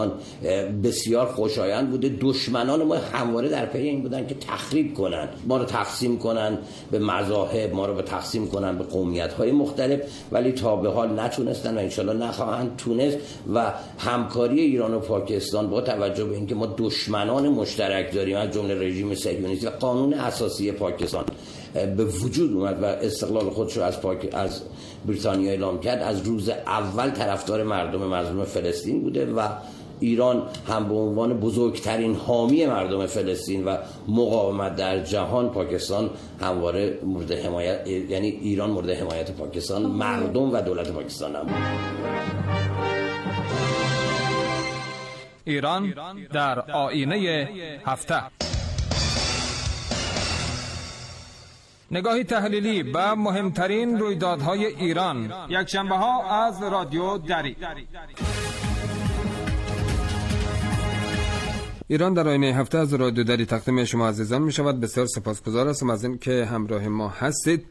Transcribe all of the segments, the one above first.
بسیار خوشایند بوده. دشمنان ما همواره در پی این بودن که تخریب کنن، ما رو تقسیم کنن به مذاهب، ما رو تقسیم کنن به قومیت‌های مختلف، ولی تا به حال نتونستن و انشالله نخواهند تونست. و همکاری ایران و پاکستان با توجه به اینکه ما دشمنان مشترک داریم از جمله رژیم صهیونیستی و قانون اساسی پاکستان به وجود اومد و استقلال خودش رو از بریتانیا اعلام کرد، از روز اول طرفدار مردم مظلوم فلسطین بوده و ایران هم به عنوان بزرگترین حامی مردم فلسطین و مقاومت در جهان، پاکستان همواره مورد حمایت، یعنی ایران مورد حمایت پاکستان، مردم و دولت پاکستان هم. ایران در آینه هفته. نگاهی تحلیلی به مهمترین رویدادهای ایران، یک شنبه ها از رادیو دری. ایران در آینه هفته از رادیو دری تقدیم شما عزیزان می شود. بسیار سپاسگزار هستم از این که همراه ما هستید.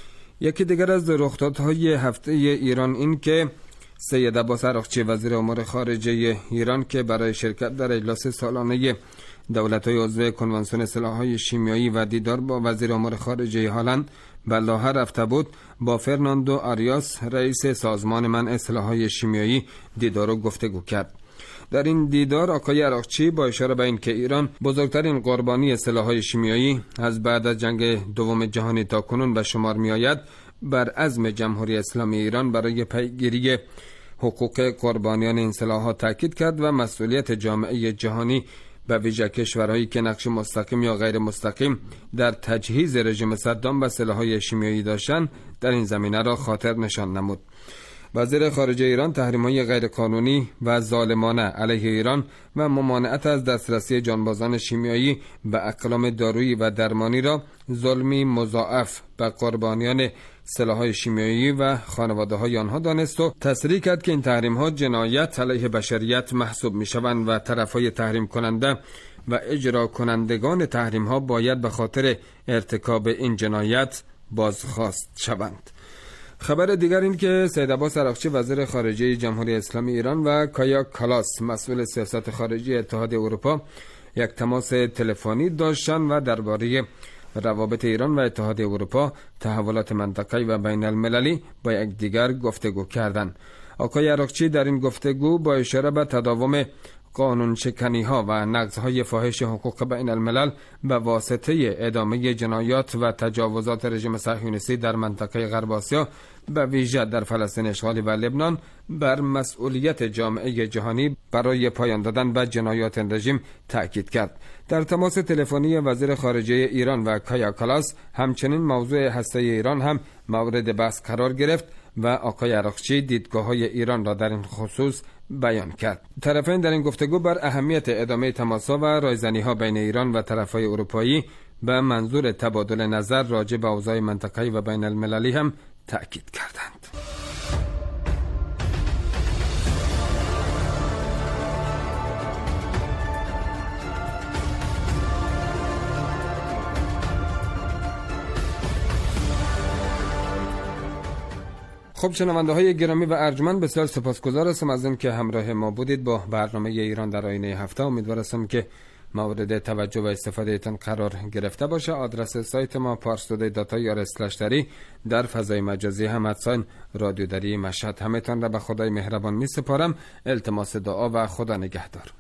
یکی دیگر از رخدادهای هفته ایران این که سید عباس عراقچی وزیر امور خارجه ایران که برای شرکت در اجلاس سالانه دولت‌های عضو کنوانسیون سلاح‌های شیمیایی و دیدار با وزیر امور خارجه هلند به لاهه رفته بود، با فرناندو آریاس رئیس سازمان منع سلاح‌های شیمیایی دیدار و گفتگو کرد. در این دیدار آقای عراقچی با اشاره به اینکه ایران بزرگترین قربانی سلاح‌های شیمیایی از بعد از جنگ دوم جهانی تاکنون به شمار می‌آید، بر عزم جمهوری اسلامی ایران برای پیگیری حقوق قربانیان این سلاح‌ها تاکید کرد و مسئولیت جامعه جهانی به ویژه کشورهایی که نقش مستقیم یا غیر مستقیم در تجهیز رژیم صدام و سلاح‌های شیمیایی داشتند در این زمینه را خاطر نشان نمود. وزیر خارجه ایران تحریم‌های غیرقانونی و ظالمانه علیه ایران و ممانعت از دسترسی جانبازان شیمیایی به اقلام دارویی و درمانی را ظلمی مضاعف به قربانیان سلاح‌های شیمیایی و خانواده‌های آنها دانست و تصریح کرد که این تحریم‌ها جنایت علیه بشریت محسوب می‌شوند و طرف‌های تحریم کننده و اجرا کنندگان تحریم‌ها باید به خاطر ارتکاب این جنایت بازخواست شوند. خبر دیگر این که سید عباس عراقچی وزیر خارجه جمهوری اسلامی ایران و کایا کالاس مسئول سیاست خارجی اتحاد اروپا یک تماس تلفنی داشتند و درباره روابط ایران و اتحاد اروپا، تحولات منطقه‌ای و بین المللی با یکدیگر گفتگو کردند. آقای عراقچی در این گفتگو با اشاره به تداوم قانون شکنی ها و نقض های فاحش حقوق بین الملل به واسطه ادامه جنایات و تجاوزات رژیم صهیونیستی در منطقه غرب آسیا به ویژه در فلسطین اشغالی و لبنان بر مسئولیت جامعه جهانی برای پایان دادن به جنایات رژیم تاکید کرد. در تماس تلفنی وزیر خارجه ایران و کایا کالاس همچنین موضوع هسته ایران هم مورد بحث قرار گرفت و آقای عراقچی دیدگاه‌های ایران را در این خصوص بیان کرد. طرفین در این گفتگو بر اهمیت ادامه تماس‌ها و رایزنی‌ها بین ایران و طرف‌های اروپایی به منظور تبادل نظر راجع به اوضاع منطقه‌ای و بین المللی هم تأکید کردند. خب شنونده های گرامی و ارجمند، بسیار سپاسگزار هستم از اینکه همراه ما بودید با برنامه ایران در آینه هفته. امیدوارم که مورد توجه و استفاده تان قرار گرفته باشه. آدرس سایت ما parstoday.ir/dari در فضای مجازی هم ادساین رادیو دری مشهد. همتان را به خدای مهربان می سپارم. التماس دعا و خدا نگهدار.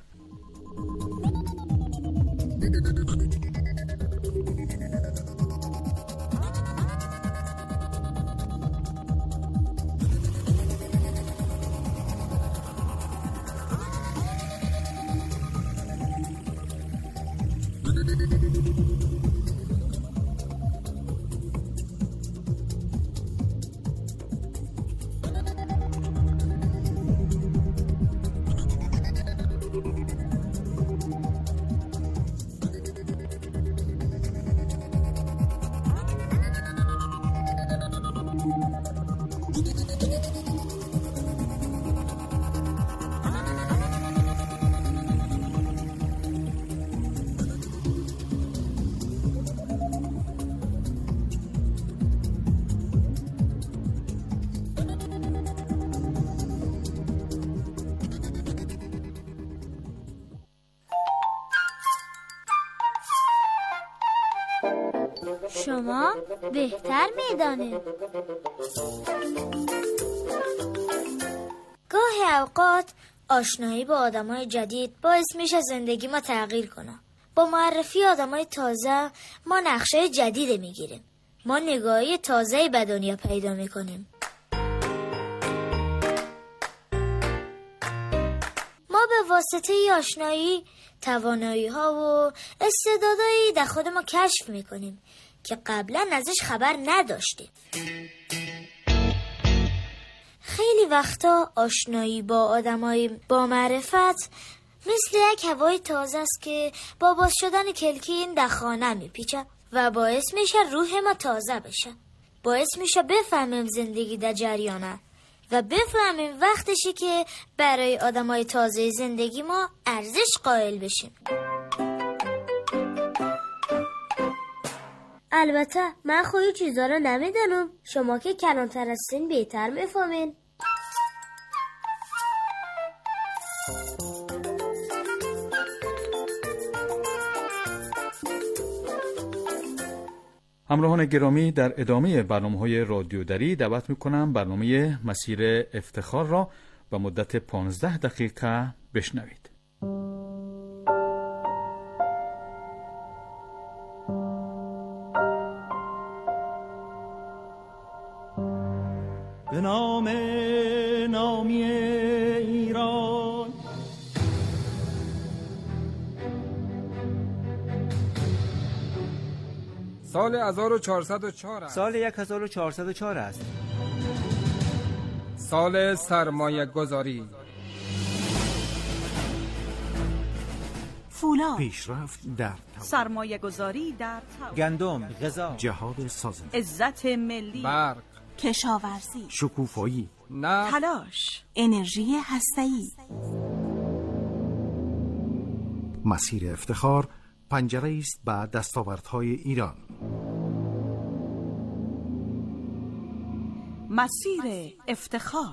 شما بهتر میدانید. گاهی اوقات آشنایی با آدمای جدید باعث میشه زندگی ما تغییر کنه. با معرفی آدمای تازه ما نقشه جدیدی میگیریم. ما نگاهی تازه‌ای به دنیا پیدا میکنیم. ما به واسطه آشنایی توانایی‌ها و استعدادایی در خود ما کشف میکنیم که قبلا ازش خبر نداشتیم. خیلی وقتا آشنایی با آدمای با معرفت مثل یک هوای تازه است که با باز شدن کلکین در خانه میپیچه و باعث میشه روح ما تازه بشه. باعث میشه بفهمیم زندگی در جریانه و بفهمیم وقتشه که برای آدمای تازه زندگی ما ارزش قائل بشیم. البته من خودی چیزا رو نمیدونم. شما که کلانتر هستین بهتر میفهمین. همراهان گرامی، در ادامه برنامه‌های رادیو دری دعوت می‌کنم برنامه مسیر افتخار را به مدت 15 دقیقه بشنوید. به نام نامی ایران سال 1404 است. سال 1404 است. سال سرمایه گذاری. فولاد، پیشرفت در سرمایه گذاری در گندم، غذا، جهاد سازنده، عزت ملی، برق، کشاورزی، شکوفایی، نفت، تلاش، انرژی هسته‌ای. مسیر افتخار پنجره است به دستاوردهای ایران. مسیر افتخار.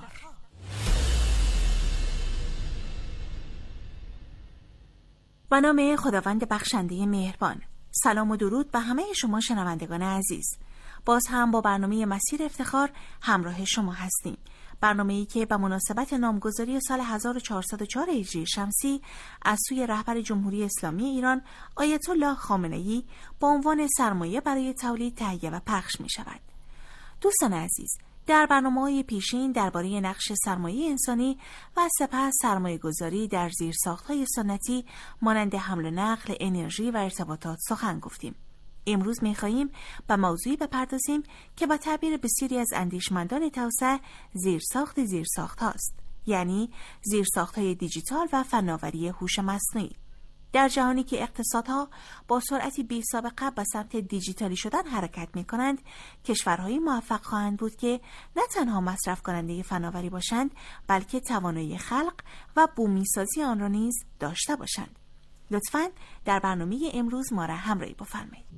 به نام خداوند بخشنده مهربان. سلام و درود به همه شما شنوندگان عزیز. باز هم با برنامه مسیر افتخار همراه شما هستیم. برنامه‌ای که به مناسبت نامگذاری سال 1404 هجری شمسی از سوی رهبر جمهوری اسلامی ایران آیت الله خامنه‌ای با عنوان سرمایه برای تولید تهیه و پخش می شود. دوستان عزیز، در برنامه‌های پیشین درباره نقش سرمایه انسانی و سپس سرمایه گذاری در زیرساخت‌های سنتی مانند حمل و نقل، انرژی و ارتباطات سخن گفتیم. امروز می‌خواهیم به موضوعی بپردازیم که با تعبیر بسیاری از اندیشمندان توسعه زیرساخت هاست، یعنی زیرساخت‌های دیجیتال و فناوری هوش مصنوعی. در جهانی که اقتصادها با سرعتی بی‌سابقه به سمت دیجیتالی شدن حرکت می‌کنند، کشورهای موفق خواهند بود که نه تنها مصرف کننده فناوری باشند، بلکه توانایی خلق و بومی‌سازی آن را نیز داشته باشند. لطفاً در برنامه امروز ما را همراهی بفرمایید.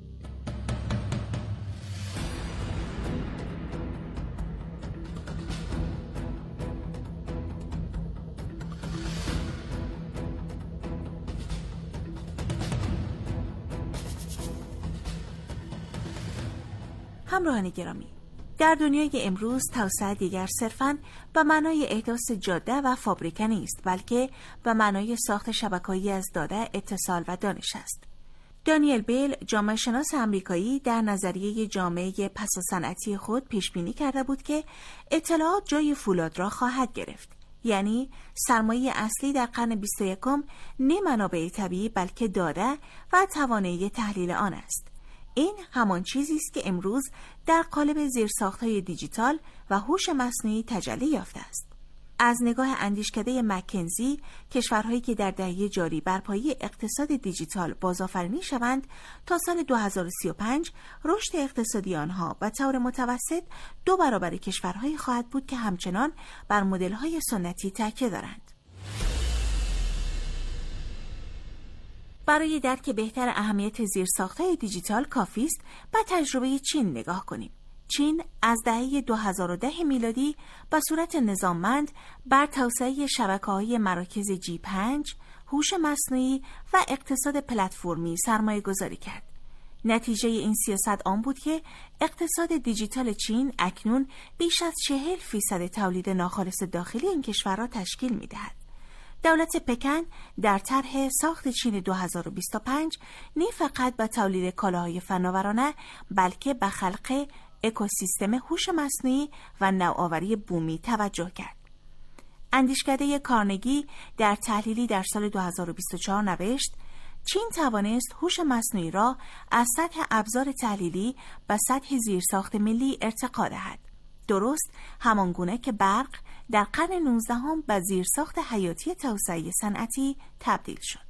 همراهان گرامی، در دنیای امروز توسعه دیگر صرفاً به معنای احداث جاده و فابریکه نیست، بلکه به معنای ساخت شبکه‌ای از داده، اتصال و دانش است. دانیل بیل، جامعه شناس آمریکایی، در نظریه جامعه پس صنعتی خود پیش بینی کرده بود که اطلاعات جای فولاد را خواهد گرفت. یعنی سرمایه اصلی در قرن 21 نه منابع طبیعی بلکه داده و توانایی تحلیل آن است. این همان چیزی است که امروز در قالب زیرساخت‌های دیجیتال و هوش مصنوعی تجلی یافته است. از نگاه اندیشکده مکنزی، کشورهایی که در دهه جاری بر پایه اقتصاد دیجیتال بازآفرینی شوند، تا سال 2035 رشد اقتصادی آنها به طور متوسط 2 برابر کشورهایی خواهد بود که همچنان بر مدل‌های سنتی تکیه دارند. برای درک بهتر اهمیت زیرساخت‌های دیجیتال کافی است به تجربه چین نگاه کنیم. چین از دهه 2010 میلادی به صورت نظاممند بر توسعه شبکه‌های مراکز G5، هوش مصنوعی و اقتصاد پلتفرمی سرمایه گذاری کرد. نتیجه این سیاست آن بود که اقتصاد دیجیتال چین اکنون بیش از 40% تولید ناخالص داخلی این کشور را تشکیل می‌دهد. دولت پکن در طرح ساخت چین 2025 نه فقط به تولید کالاهای فناورانه بلکه به خلق اکوسیستم هوش مصنوعی و نوآوری بومی توجه کرد. اندیشکده کارنگی در تحلیلی در سال 2024 نوشت: چین توانست هوش مصنوعی را از سطح ابزار تحلیلی به سطح زیرساخت ملی ارتقا دهد. درست همانگونه که برق در قرن 19 به زیرساخت حیاتی توسعه صنعتی تبدیل شد.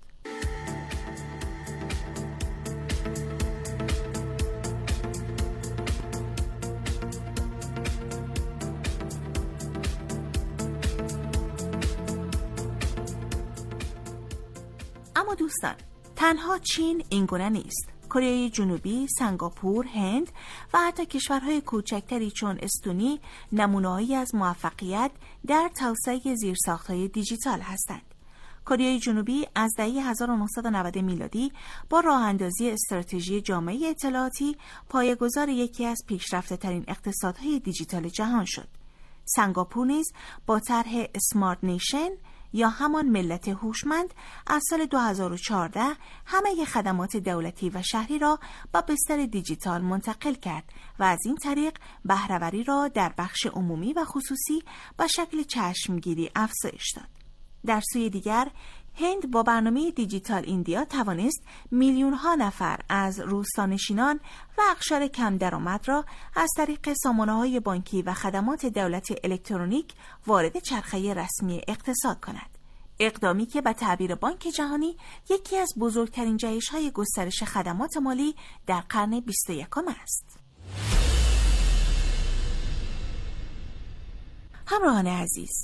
اما دوستان، تنها چین اینگونه نیست. کره جنوبی، سنگاپور، هند و حتی کشورهای کوچکتری چون استونی نمونه‌هایی از موفقیت در توسعه زیرساخت‌های دیجیتال هستند. کره جنوبی از دهه 1990 میلادی با راه‌اندازی استراتژی جامعه اطلاعاتی پایه‌گذار یکی از پیشرفته‌ترین اقتصادهای دیجیتال جهان شد. سنگاپور نیز با طرح اسمارت نیشن یا همان ملت هوشمند از سال 2014 همه خدمات دولتی و شهری را با بستر دیجیتال منتقل کرد و از این طریق بهره‌وری را در بخش عمومی و خصوصی با شکل چشمگیری افزایش داد. در سوی دیگر، هند با برنامه دیجیتال ایندیا توانست میلیون‌ها نفر از روستانشینان و اقشار کم درآمد را از طریق سامانه‌های بانکی و خدمات دولت الکترونیک وارد چرخه رسمی اقتصاد کند. اقدامی که به تعبیر بانک جهانی یکی از بزرگترین جهش‌های گسترش خدمات مالی در قرن 21 است. همراهان عزیز،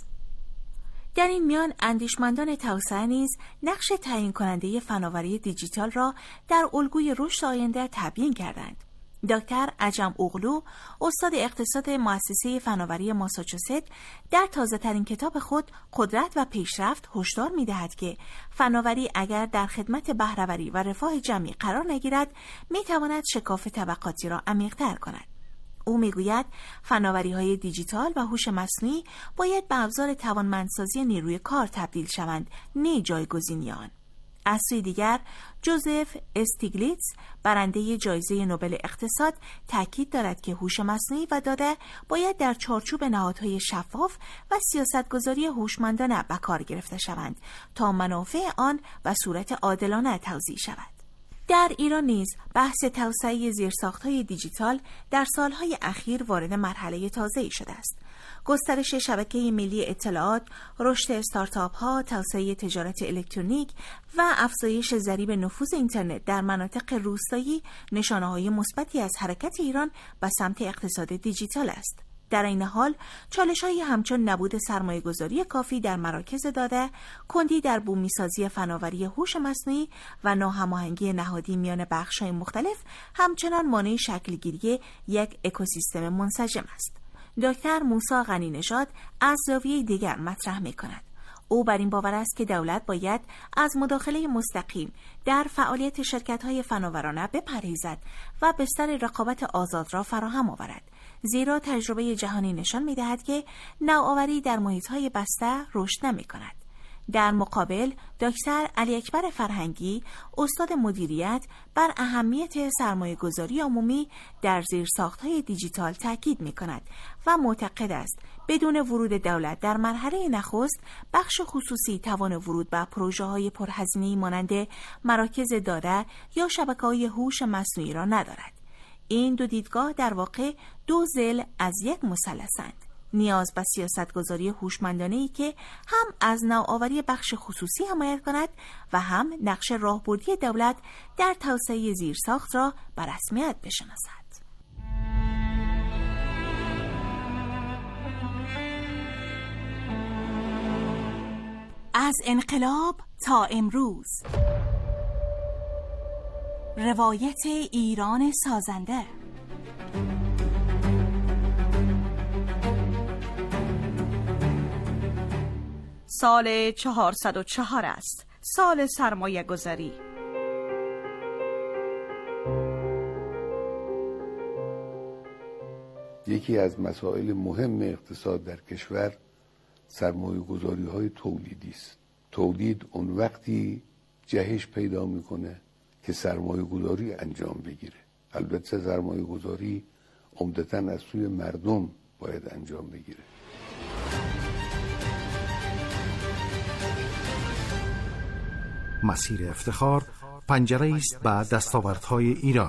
در این میان اندیشمندان توسعه نیز نقش تعیین کننده فناوری دیجیتال را در الگوی رشد آینده تبیین کردند. دکتر عجم اوغلو، استاد اقتصاد مؤسسه فناوری ماساچوست، در تازه‌ترین کتاب خود قدرت و پیشرفت هشدار می‌دهد که فناوری اگر در خدمت بهره‌وری و رفاه جمعی قرار نگیرد، می‌تواند شکاف طبقاتی را عمیق‌تر کند. او میگوید فناوری‌های دیجیتال و هوش مصنوعی باید به ابزار توانمندسازی نیروی کار تبدیل شوند، نه جایگزینی آن. از سوی دیگر، جوزف استیگلیتز، برنده جایزه نوبل اقتصاد، تاکید دارد که هوش مصنوعی و داده باید در چارچوب نهادهای شفاف و سیاستگذاری هوشمندانه به کار گرفته شوند تا منافع آن به صورت عادلانه توزیع شود. در ایران نیز بحث توسعه زیرساخت‌های دیجیتال در سالهای اخیر وارد مرحله تازه‌ای شده است. گسترش شبکه ملی اطلاعات، رشد استارتاپ‌ها، توسعه تجارت الکترونیک و افزایش ضریب نفوذ اینترنت در مناطق روستایی نشانه‌های مثبتی از حرکت ایران به سمت اقتصاد دیجیتال است. در این حال چالش‌هایی همچون نبود سرمایه‌گذاری کافی در مراکز داده، کندی در بومی‌سازی فناوری هوش مصنوعی و ناهماهنگی نهادی میان بخش‌های مختلف همچنان مانع شکل‌گیری یک اکوسیستم منسجم است. دکتر موسی غنی‌نژاد از زاویه دیگر مطرح می‌کند. او بر این باور است که دولت باید از مداخله مستقیم در فعالیت شرکت‌های فناورانه بپرهیزد و بستر رقابت آزاد را فراهم آورد، زیرا تجربه جهانی نشان می‌دهد که نوآوری در محیط‌های بسته رشد نمی‌کند. در مقابل، دکتر علی اکبر فرهنگی، استاد مدیریت، بر اهمیت سرمایه‌گذاری عمومی در زیرساخت‌های دیجیتال تاکید می‌کند و معتقد است بدون ورود دولت در مرحله نخست، بخش خصوصی توان ورود به پروژه‌های پرهزینه‌ای مانند مراکز داده یا شبکه‌های هوش مصنوعی را ندارد. این دو دیدگاه در واقع دو ضلع از یک مثلثند. نیاز به سیاستگذاری هوشمندانه‌ای که هم از نوآوری بخش خصوصی حمایت کند و هم نقش راهبردی دولت در توسعه زیرساخت را به رسمیت بشناسد. از انقلاب تا امروز، روایت ایران سازنده. سال 404 است، سال سرمایه گذاری. یکی از مسائل مهم اقتصاد در کشور سرمایه گذاری های تولیدی است. تولید اون وقتی جهش پیدا میکنه که سرمایه گذاری انجام بگیره. البته سرمایه گذاری عمدتاً از سوی مردم باید انجام بگیره. مسیر افتخار پنجره است به دستاوردهای ایران.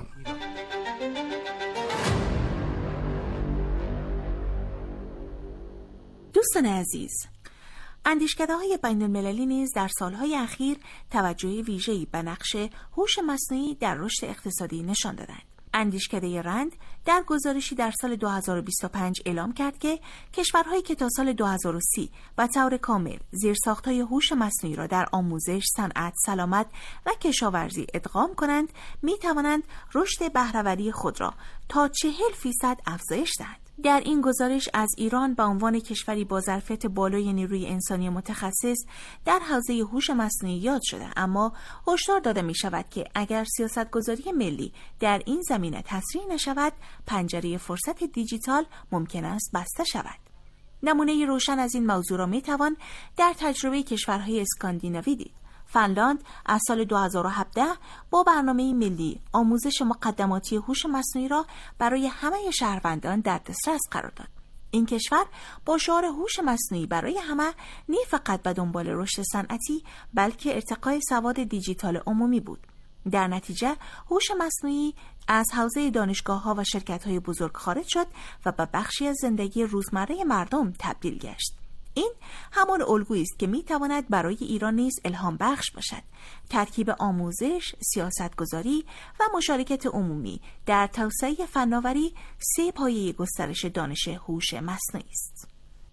دوستان عزیز، اندیشکده‌های بین‌المللی نیز در سالهای اخیر توجه ویژه‌ای به نقش هوش مصنوعی در رشد اقتصادی نشان دادند. اندیشکده رند در گزارشی در سال 2025 اعلام کرد که کشورهایی که تا سال 2030 به طور کامل زیرساخت‌های هوش مصنوعی را در آموزش، صنعت، سلامت و کشاورزی ادغام کنند، می‌توانند رشد بهره‌وری خود را تا 40% افزایش دهند. در این گزارش از ایران به عنوان کشوری با ظرفیت بالای نیروی انسانی متخصص در حوزه هوش مصنوعی یاد شده، اما هشدار داده می شود که اگر سیاستگذاری ملی در این زمینه تسریع نشود، پنجره فرصت دیجیتال ممکن است بسته شود. نمونه روشن از این موضوع را می توان در تجربه کشورهای اسکاندیناوی دید. فنلاند از سال 2017 با برنامه ملی آموزش مقدماتی هوش مصنوعی را برای همه شهروندان در دسترس قرار داد. این کشور با شعار هوش مصنوعی برای همه نه فقط به دنبال رشد صنعتی بلکه ارتقای سواد دیجیتال عمومی بود. در نتیجه هوش مصنوعی از حوزه دانشگاه‌ها و شرکت‌های بزرگ خارج شد و به بخشی از زندگی روزمره مردم تبدیل گشت. این همان الگویی است که می‌تواند برای ایران نیز الهام بخش باشد. ترکیب آموزش، سیاستگذاری و مشارکت عمومی در توسعه فناوری سه پایه گسترش دانش هوش مصنوعی است.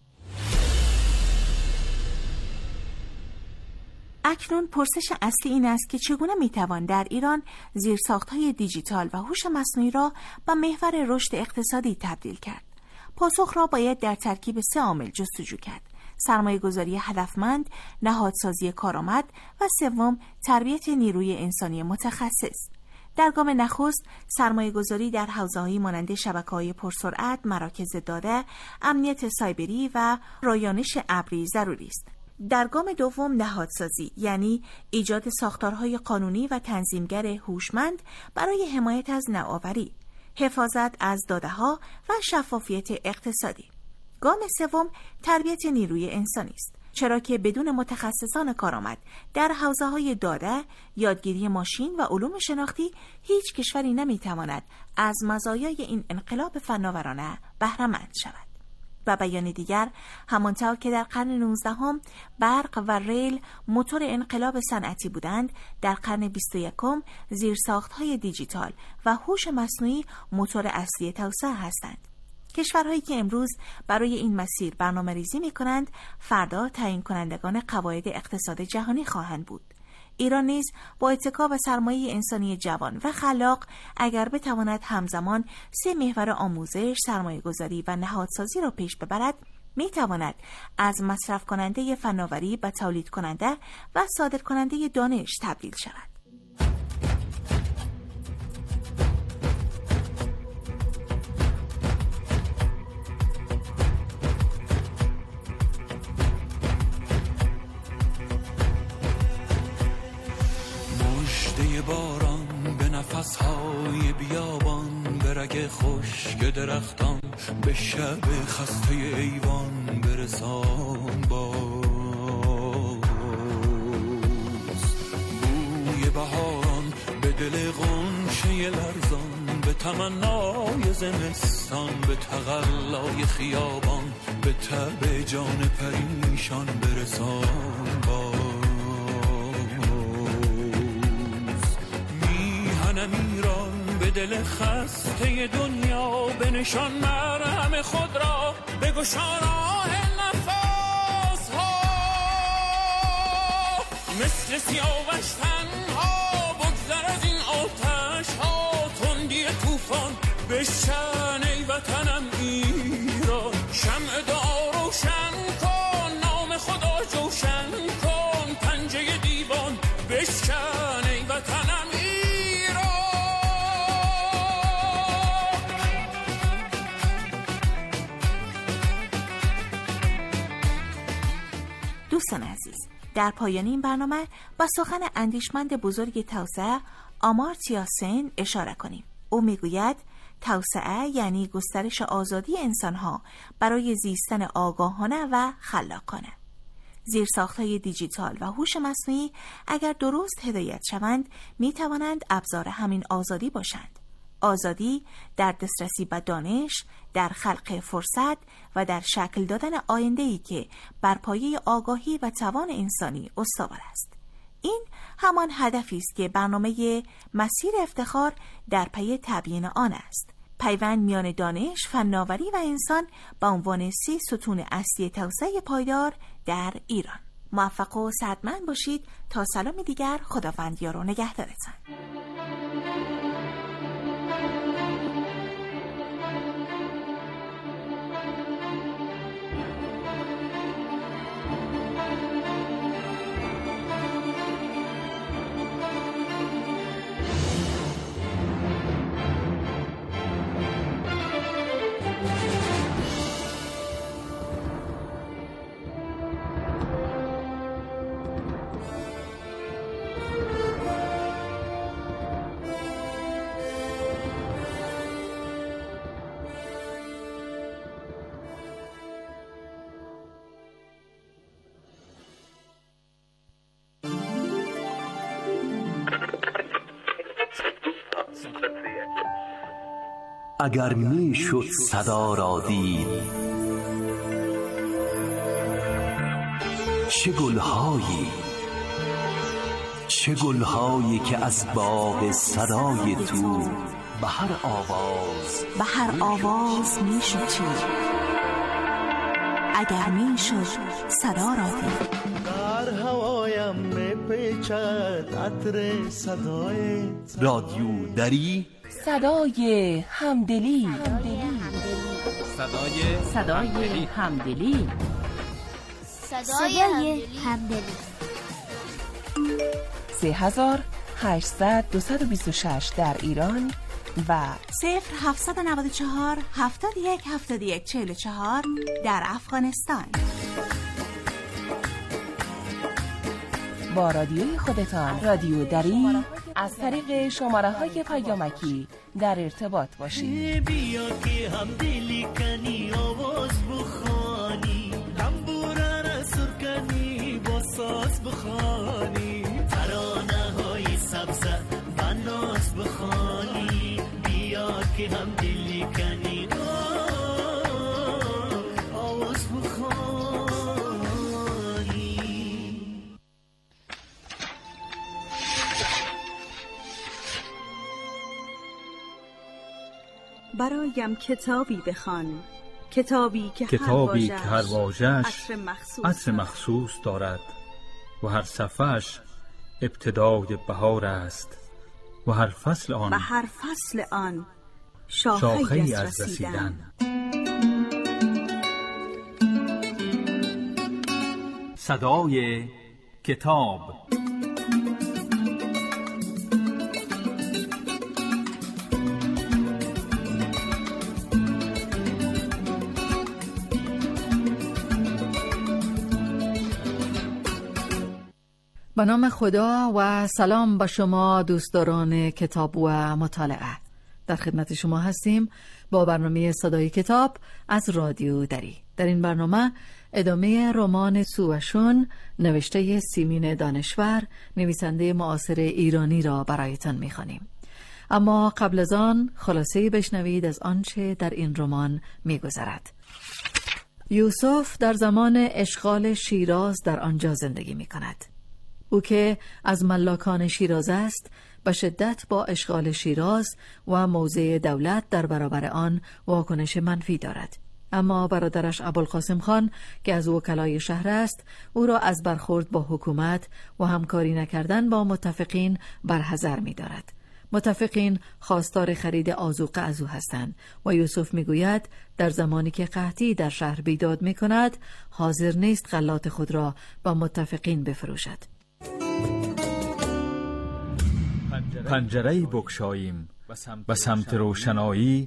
اکنون پرسش اصلی این است که چگونه میتوان در ایران زیرساخت‌های دیجیتال و هوش مصنوعی را به محور رشد اقتصادی تبدیل کرد. پاسخ را باید در ترکیب سه عامل جستجو کرد: سرمایه‌گذاری هدفمند، نهادسازی کارآمد و سوم تربیت نیروی انسانی متخصص. در گام نخست سرمایه‌گذاری در حوزه‌هایی مانند شبکه‌های پرسرعت، مراکز داده، امنیت سایبری و رایانش ابری ضروری است. در گام دوم نهادسازی، یعنی ایجاد ساختارهای قانونی و تنظیمگر هوشمند برای حمایت از نوآوری، حفاظت از داده‌ها و شفافیت اقتصادی. گام سوم تربیت نیروی انسانی است، چرا که بدون متخصصان کارآمد در حوزه‌های داده، یادگیری ماشین و علوم شناختی هیچ کشوری نمی‌تواند از مزایای این انقلاب فناورانه بهره‌مند شود. و بیان دیگر، همانطور که در قرن 19 برق و ریل موتور انقلاب صنعتی بودند، در قرن 21 زیرساخت‌های دیجیتال و هوش مصنوعی موتور اصلی توسعه هستند. کشورهایی که امروز برای این مسیر برنامه‌ریزی می‌کنند، فردا تعیین کنندگان قواعد اقتصاد جهانی خواهند بود. ایران نیز با اتکا به سرمایه انسانی جوان و خلاق، اگر بتواند همزمان سه محور آموزش، سرمایه‌گذاری و نهادسازی را پیش ببرد، می‌تواند از مصرف کننده فناوری به تولید کننده و صادر کننده دانش تبدیل شود. باران به نفسهای بیابان، به رگ خشک درختان، به شب خسته ایوان برسان باز. بوی بهاران به دل غنچه لرزان، به تمنای زمستان، به تقلای خیابان، به تب جان پریشان برسان باز. ایران به دل خسته دنیا، به نشان مرهم خود را بگشا راه نفس ها، مثل سیاوش تنها بگذر از این آتش ها، تندی طوفان بشکن ای وطنم ایران، شمع دعا روشن کن، نام خدا جوشن کن، پنجه دیوان بشکن ای وطنم ایران. در پایان این برنامه با سخن اندیشمند بزرگ توسعه آمارتیا سن اشاره کنیم. او میگوید توسعه یعنی گسترش آزادی انسانها برای زیستن آگاهانه و خلاقانه. زیرساخت‌های دیجیتال و هوش مصنوعی اگر درست هدایت شوند می توانند ابزار همین آزادی باشند. آزادی در دسترسی به دانش، در خلق فرصت و در شکل دادن آینده‌ای که بر پایه آگاهی و توان انسانی استوار است. این همان هدفی است که برنامه مسیر افتخار در پی تبیین آن است. پیوند میان دانش، فناوری و انسان به عنوان 3 ستون اصلی توسعه پایدار در ایران. موفق و سعادتمند باشید. تا سلام دیگر، خداوند یار و نگهدارتان. اگر می شد صدا را دید، چه گلهایی که از باغ صدای تو به هر آواز می شد چید. اگر می شد صدا را دید. در هوایم می پیچد عطر صدایت. رادیو دری، صدای همدلی. صدای همدلی. 3800-226 در ایران و 0794-71-71-44 در افغانستان. با رادیوی خودتان، رادیو دری، از طریق شماره‌های پیامکی در ارتباط باشید. بیا که همدلی کنی، آواز بخوانی، تنبوره را سر کنی، با ساز بخوانی، ترانه‌های سبز و ناز بخوانی. بیا که همدلی کنی، آواز بخوانی. برایم کتابی بخوان، کتابی که هر واژه‌اش عطر مخصوص دارد و هر صفحه‌اش ابتدای بهار است و هر فصل آن شاخه‌ای از رسیدن. صدای کتاب. به نام خدا و سلام به شما دوستداران کتاب و مطالعه. در خدمت شما هستیم با برنامه صدای کتاب از رادیو دری. در این برنامه ادامه رمان سوشون نوشته سیمین دانشور، نویسنده معاصر ایرانی را برایتان می‌خوانیم. اما قبل از آن خلاصه بشنوید از آنچه در این رمان می‌گذرد. یوسف در زمان اشغال شیراز در آنجا زندگی می‌کند. او که از ملاکان شیراز است به شدت با اشغال شیراز و موضع دولت در برابر آن واکنش منفی دارد. اما برادرش ابوالقاسم خان که از وکلای شهر است او را از برخورد با حکومت و همکاری نکردن با متفقین برحذر می دارد. متفقین خواستار خرید آذوقه از او هستند و یوسف می گوید در زمانی که قحطی در شهر بیداد می کند حاضر نیست غلات خود را با متفقین بفروشد. پنجره‌ای بگشاییم به سمت روشنایی،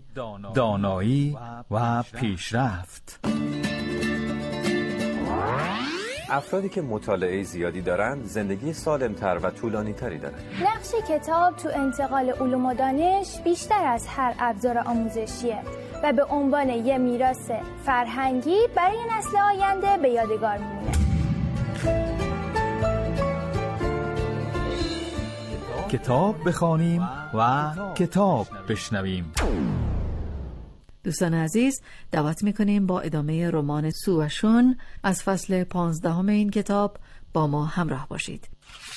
دانایی و پیشرفت. افرادی که مطالعه زیادی دارند زندگی سالمتر و طولانیتری دارند. نقش کتاب تو انتقال علوم و دانش بیشتر از هر ابزار آموزشیه و به عنوان یه میراث فرهنگی برای نسل آینده به یادگار میمونه. کتاب بخوانیم و کتاب بشنویم. دوستان عزیز، دعوت میکنیم با ادامه رمان سو و شون از فصل 15 این کتاب با ما همراه باشید.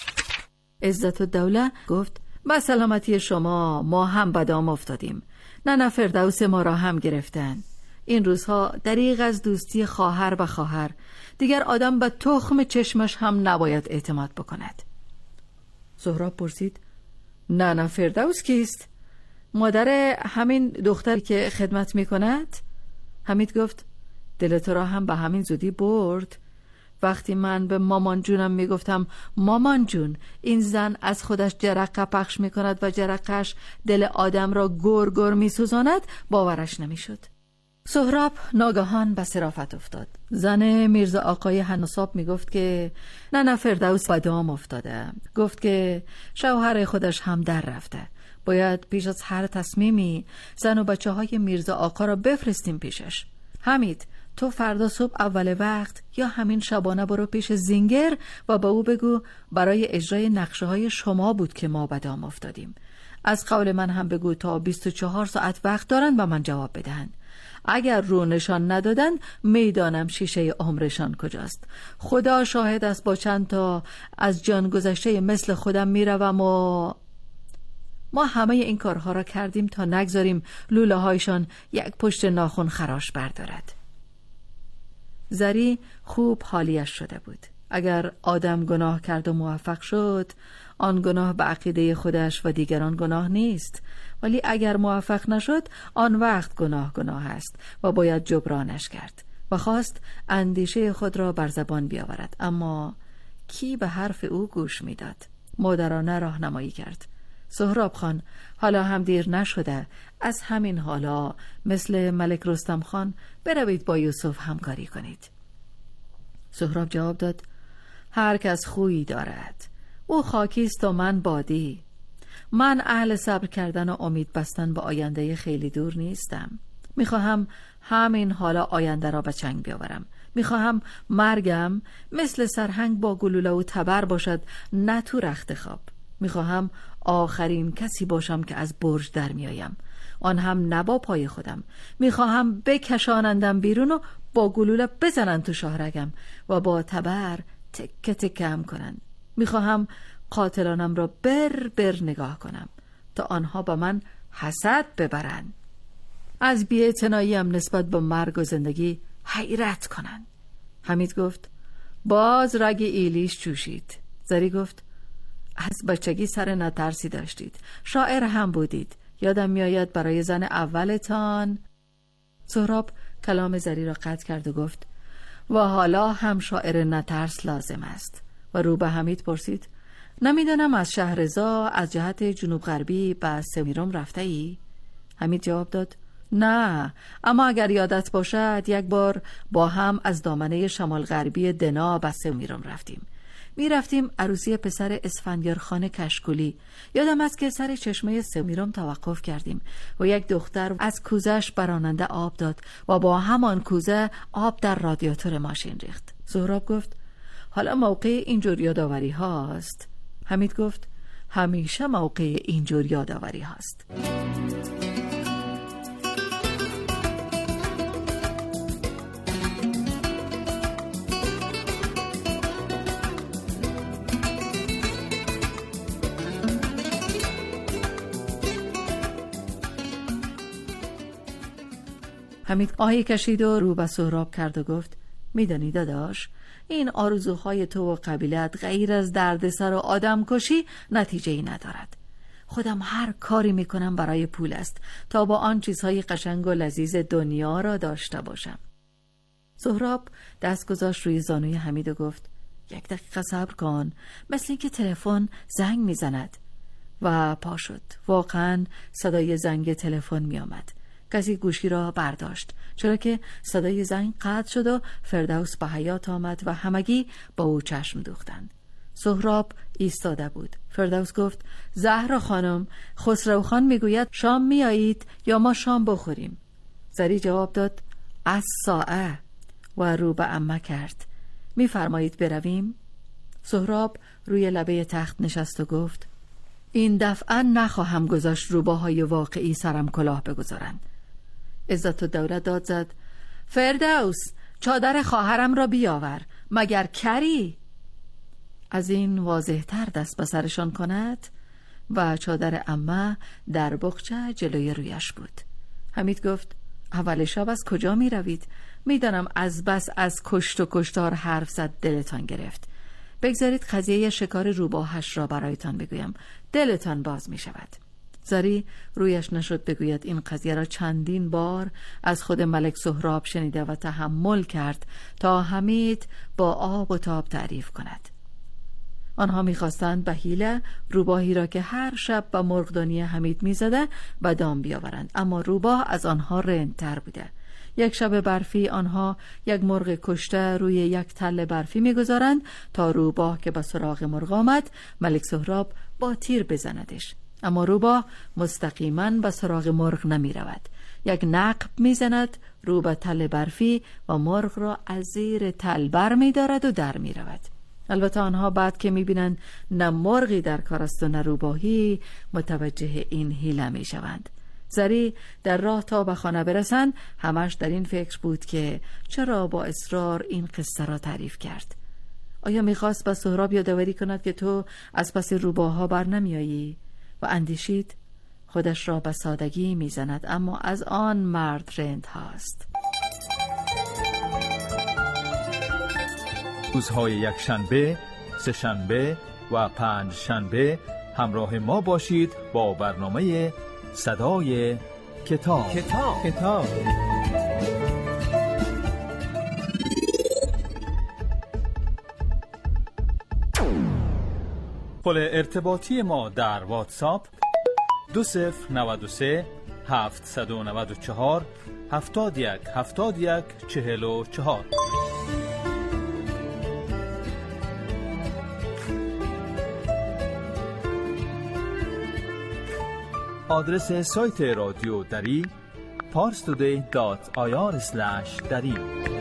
عزتالدوله گفت: با سلامتی شما ما هم به دام افتادیم. نه فردوس ما را هم گرفتن. این روزها دریغ از دوستی خواهر به خواهر، دیگر آدم به تخم چشمش هم نباید اعتماد بکند. سهراب پرسید: نه فردوس کیست؟ مادر همین دختری که خدمت میکند؟ حمید گفت: دل تو را هم به همین زودی برد؟ وقتی من به مامان جونم میگفتم مامان جون این زن از خودش جرقه پخش میکند و جرقهش دل آدم را گر گر میسوزاند، باورش نمیشد. سهراب ناگهان به صرافت افتاد. زن میرزا آقای حناساب میگفت که نه فردوس به دام افتاده. گفت که شوهر خودش هم در رفته. باید پیش از هر تصمیمی زن و بچه های میرزا آقا را بفرستیم پیشش. حمید، تو فردا صبح اول وقت یا همین شبانه برو پیش زینگر و با او بگو برای اجرای نقشه های شما بود که ما به دام افتادیم. از قول من هم بگو تا 24 ساعت وقت دارن و من جواب بدهن. اگر رو نشان ندادن میدانم شیشه عمرشان کجاست. خدا شاهد است با چند تا از جان گذشته مثل خودم میروم و ما همه این کارها را کردیم تا نگذاریم لوله هایشان یک پشت ناخن خراش بردارد. زری خوب حالیش شده بود. اگر آدم گناه کرد و موفق شد، آن گناه به عقیده خودش و دیگران گناه نیست، ولی اگر موفق نشد آن وقت گناه است و باید جبرانش کرد. و خواست اندیشه خود را بر زبان بیاورد، اما کی به حرف او گوش میداد؟ مادرانه راهنمایی کرد: سهراب خان، حالا هم دیر نشده، از همین حالا مثل ملک رستم خان بروید با یوسف همکاری کنید. سهراب جواب داد: هر کس خویی دارد، او خاکیست و من بادی. من اهل صبر کردن و امید بستن به آینده خیلی دور نیستم. میخواهم همین حالا آینده را به چنگ بیاورم. میخواهم مرگم مثل سرهنگ با گلوله و تبر باشد، نه تو رخت خواب. میخواهم آخرین کسی باشم که از برج در میایم، آن هم نه با پای خودم. میخواهم بکشانندم بیرون و با گلوله بزنن تو شاهرگم و با تبر تکه تکم کنن. میخواهم قاتلانم را بر نگاه کنم تا آنها با من حسد ببرن، از بی‌اعتناییم نسبت به مرگ و زندگی حیرت کنن. حمید گفت: باز رگ ایلیش جوشید. زری گفت: از بچگی سر نترسی داشتید، شاعر هم بودید، یادم میآید برای زن اولتان. سهراب کلام زری را قطع کرد و گفت: و حالا هم شاعر نترس لازم است. و رو به حمید پرسید: نمیدانم از شهرزا از جهت جنوب غربی به سمیرم رفته ای؟ حمید جواب داد: نه، اما اگر یادت باشد یک بار با هم از دامنه شمال غربی دنا به سمیرم رفتیم. رفتیم عروسی پسر اسفندیار خان کشکولی. یادم است که سر چشمه سمیرم توقف کردیم و یک دختر از کوزش براننده آب داد و با همان کوزه آب در رادیاتور ماشین ریخت. سهراب گفت: حالا موقع اینجور یادآوری هاست؟ حمید گفت: همیشه موقع اینجور یادآوری هاست. حمید آهی کشید و رو به سهراب کرد و گفت: میدانی داداش، این آرزوهای تو و قبیلت غیر از دردسر و آدم کشی نتیجه‌ای ندارد. خودم هر کاری میکنم برای پول است تا با آن چیزهای قشنگ و لذیذ دنیا را داشته باشم. سهراب دست گذاشت روی زانوی حمید و گفت: یک دقیقه صبر کن، مثل اینکه تلفن زنگ میزند. و پا شد. واقعا صدای زنگ تلفن میآمد. کسی گوشی را برداشت، چرا که صدای زنگ قطع شد و فردوس به حیاط آمد و همگی با او چشم دوختند. سهراب ایستاده بود. فردوس گفت: زهرا خانم، خسرو خان میگوید شام میایید یا ما شام بخوریم؟ زری جواب داد: از ساعه، و رو به عمه کرد. میفرمایید برویم؟ سهراب روی لبه تخت نشست و گفت: این دفعه نخواهم گذاشت روباهای واقعی سرم کلاه بگذارند. عزت الدوله داد زد: فردوس، چادر خواهرم را بیاور، مگر کری؟ از این واضح تر دست به سرشان کند و چادر عمه در بخچه جلوی رویش بود. حمید گفت: اول شب از کجا می روید؟ می دانم از بس از کشت و کشتار حرف زد دلتان گرفت. بگذارید قضیه شکار روباهش را برایتان بگویم، دلتان باز می شود. زری رویش نشد بگوید این قضیه را چندین بار از خود ملک سهراب شنیده و تحمل کرد تا حمید با آب و تاب تعریف کند. آنها می‌خواستند به حیله روباهی را که هر شب به مرغدانی حمید می‌زده به دام بیاورند، اما روباه از آنها رندتر بوده. یک شب برفی آنها یک مرغ کشته روی یک تله برفی می‌گذارند تا روباه که به سراغ مرغ آمد ملک سهراب با تیر بزندش، اما روباه مستقیما به سراغ مرغ نمی‌رود. یک نقب می‌زند رو به تله برفی و مرغ را از زیر تل بر می‌دارد و در می‌رود. البته آنها بعد که می‌بینند نه مرغی در کار است و نه روباهی متوجه این حیله می‌شوند. زری در راه تا به خانه برسند همش در این فکر بود که چرا با اصرار این قصه را تعریف کرد. آیا می‌خواست به سهراب یادآوری کند که تو از پس روباها بر نمی‌آیی؟ و اندیشید خودش را به سادگی می‌زند، اما از آن مرد رند هاست. روزهای یکشنبه، سه‌شنبه و پنجشنبه همراه ما باشید با برنامه صدای کتاب. پل ارتباطی ما در واتساپ 2093 794 71 71 44. آدرس سایت رادیو دری parstoday.ir/dari.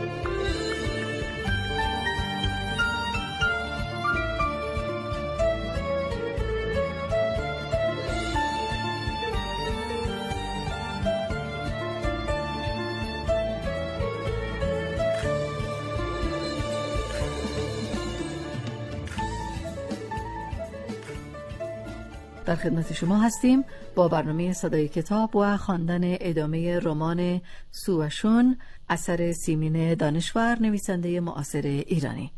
در خدمت شما هستیم با برنامه صدای کتاب و خواندن ادامه رمان سوشون اثر سیمین دانشور، نویسنده معاصر ایرانی.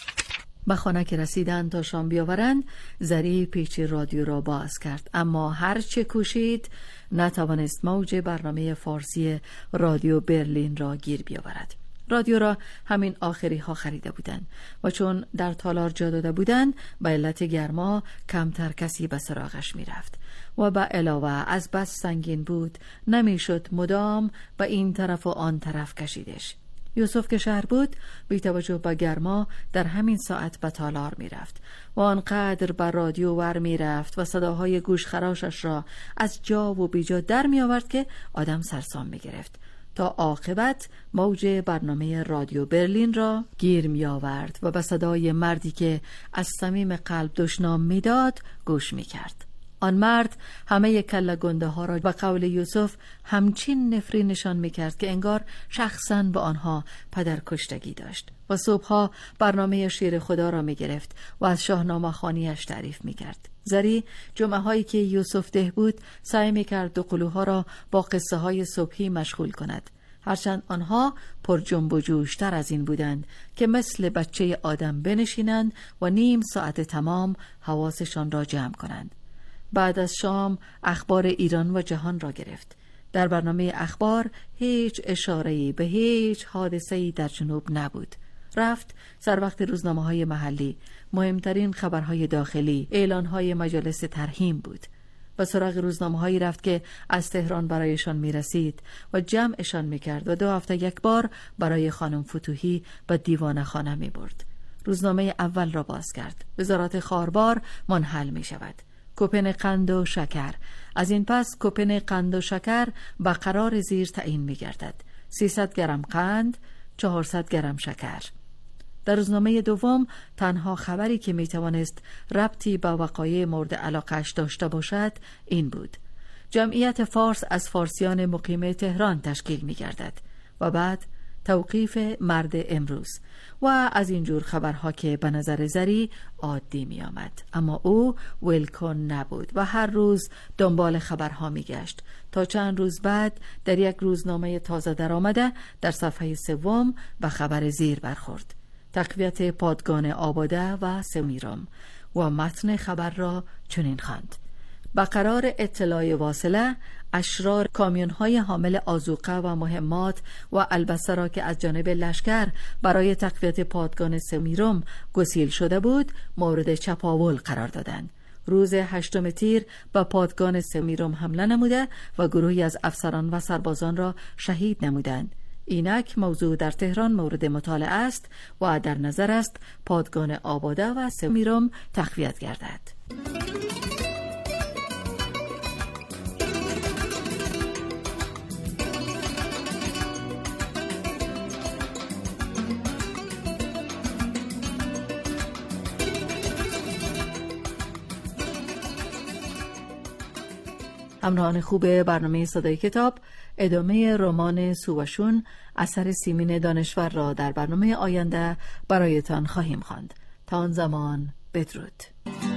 به خانه که رسیدند تا شام بیاورند، زری پیچ رادیو را باز کرد، اما هر چه کوشید نتوانست موج برنامه فارسی رادیو برلین را گیر بیاورد. رادیو را همین آخری ها خریده بودند و چون در تالار جا داده بودند به علت گرما کمتر کسی به سراغش می رفت و به علاوه از بس سنگین بود نمی شد مدام به این طرف و آن طرف کشیدش. یوسف که شهر بود بی توجه به گرما در همین ساعت به تالار می رفت و آنقدر بر رادیو ور می رفت و صداهای گوش خراشش را از جا و بیجا در می آورد که آدم سرسام می گرفت، تا عاقبت موج برنامه رادیو برلین را گیر می آورد و به صدای مردی که از صمیم قلب دشنام می داد گوش می کرد. آن مرد همه کله گنده ها را به قول یوسف همچین نفری نشان می کرد که انگار شخصاً به آنها پدر کشتگی داشت و صبحها برنامه شیر خدا را می گرفت و از شاهنامه خوانیش تعریف می کرد. زری جمعه هایی که یوسف ده بود سعی می کرد دو قلوها را با قصه های صبحی مشغول کند، هرچند آنها پر جنب و جوشتر از این بودند که مثل بچه آدم بنشینند و نیم ساعت تمام حواسشان را جمع کنند. بعد از شام اخبار ایران و جهان را گرفت. در برنامه اخبار هیچ اشاره‌ای به هیچ حادثه‌ای در جنوب نبود. رفت سر وقت روزنامه‌های محلی، مهمترین خبرهای داخلی، اعلانهای مجالس ترحیم بود. و سراغ روزنامه‌هایی رفت که از تهران برایشان می‌رسید و جمعشان می‌کرد و 2 هفته یک بار برای خانم فتوحی به دیوان خانه می‌برد. روزنامه اول را باز کرد. وزارت خاربار منحل می‌شود. کوپن قند و شکر. از این پس کوپن قند و شکر به قرار زیر تعیین می‌گردد: 300 گرم قند، 400 گرم شکر. در روزنامه دوم تنها خبری که میتوانست ربطی به وقایع مورد علاقه‌اش داشته باشد این بود: جمعیت فارس از فارسیان مقیم تهران تشکیل می‌گردد و بعد توقیف مرد امروز و از اینجور خبرها که به نظر زری عادی می آمد. اما او ولکن نبود و هر روز دنبال خبرها می گشت تا چند روز بعد در یک روزنامه تازه در آمده در صفحه 3 به خبر زیر برخورد: تقویت پادگان آباده و سمیرم، و متن خبر را چنین خواند: با قرار اطلاع واصله، اشرار کامیون‌های حامل آذوقه و مهمات و البسه را که از جانب لشکر برای تقویت پادگان سمیرم گسیل شده بود مورد چپاول قرار دادند. روز 8 تیر به پادگان سمیرم حمله نموده و گروهی از افسران و سربازان را شهید نمودند. اینک موضوع در تهران مورد مطالعه است و در نظر است پادگان آباده و سمیرم تقویت گردد. همراهان خوب برنامه صدای کتاب، ادامه رمان سووشون اثر سیمین دانشور را در برنامه آینده برایتان خواهیم خواند. تا آن زمان بدرود.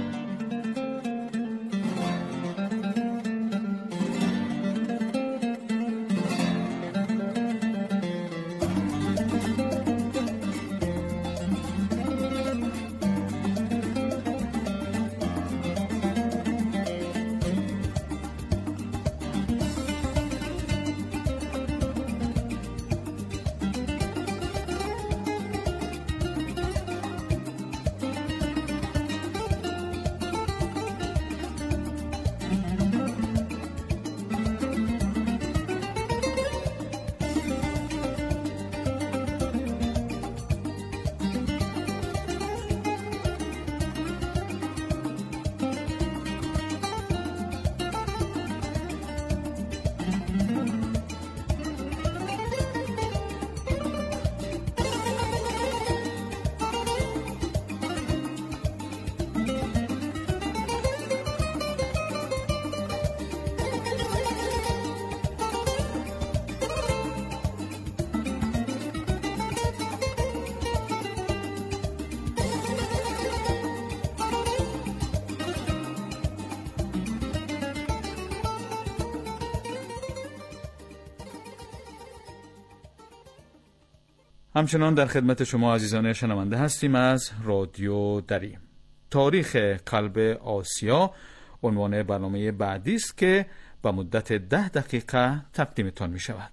همچنان در خدمت شما عزیزان شنونده هستیم از رادیو دری. تاریخ قلب آسیا عنوان برنامه بعدی است که به مدت 10 دقیقه تقدیمتان می شود.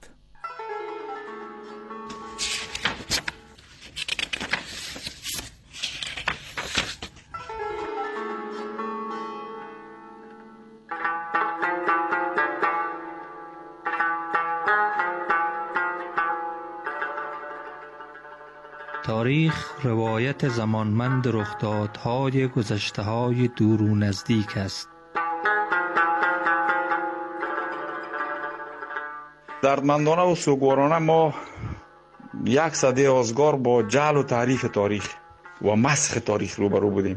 تاریخ روایت زمانمند رخدادهای گذشته‌های دور و نزدیک است. دردمندانه و سوگوارانه ما 1 سده آزگار با جهل و تعریف تاریخ و مسخ تاریخ روبرو بودیم.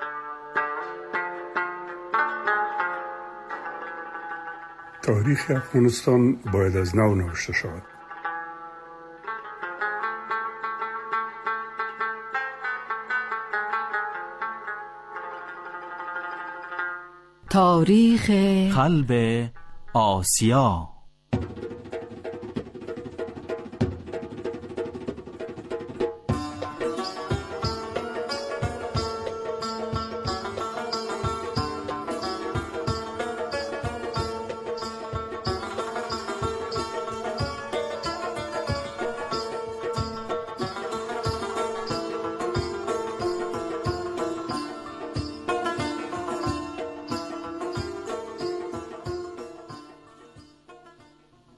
تاریخ افغانستان باید از نو نوشته شود. تاریخ قلب آسیا.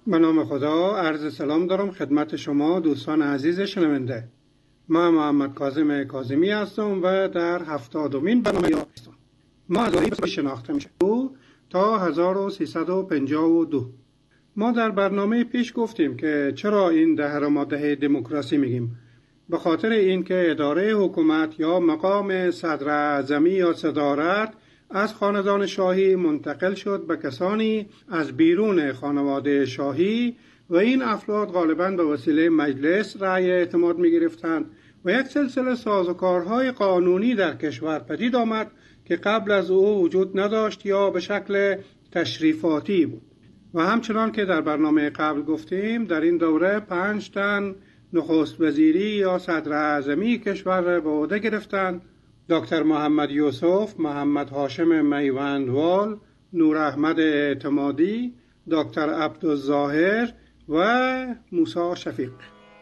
به نام خدا عرض سلام دارم خدمت شما دوستان عزیز شنونده. من محمد کاظم کاظمی هستم و در 70مین برنامه هستم. ما از آریب شناخته میشه تا 1352. ما در برنامه پیش گفتیم که چرا این دهه را ما دهه دموکراسی میگیم. به خاطر اینکه اداره حکومت یا مقام صدر اعظمی یا صدارت از خاندان شاهی منتقل شد به کسانی از بیرون خانواده شاهی و این افراد غالباً به وسیله مجلس رأی اعتماد می گرفتند و یک سلسله سازوکارهای قانونی در کشور پدید آمد که قبل از او وجود نداشت یا به شکل تشریفاتی بود. و همچنان که در برنامه قبل گفتیم در این دوره 5 تن نخست وزیری یا صدر اعظمی کشور را به عهده گرفتند: دکتر محمد یوسف، محمد هاشم میوندوال، نور احمد اعتمادی، دکتر عبدالظاهر و موسی شفیق.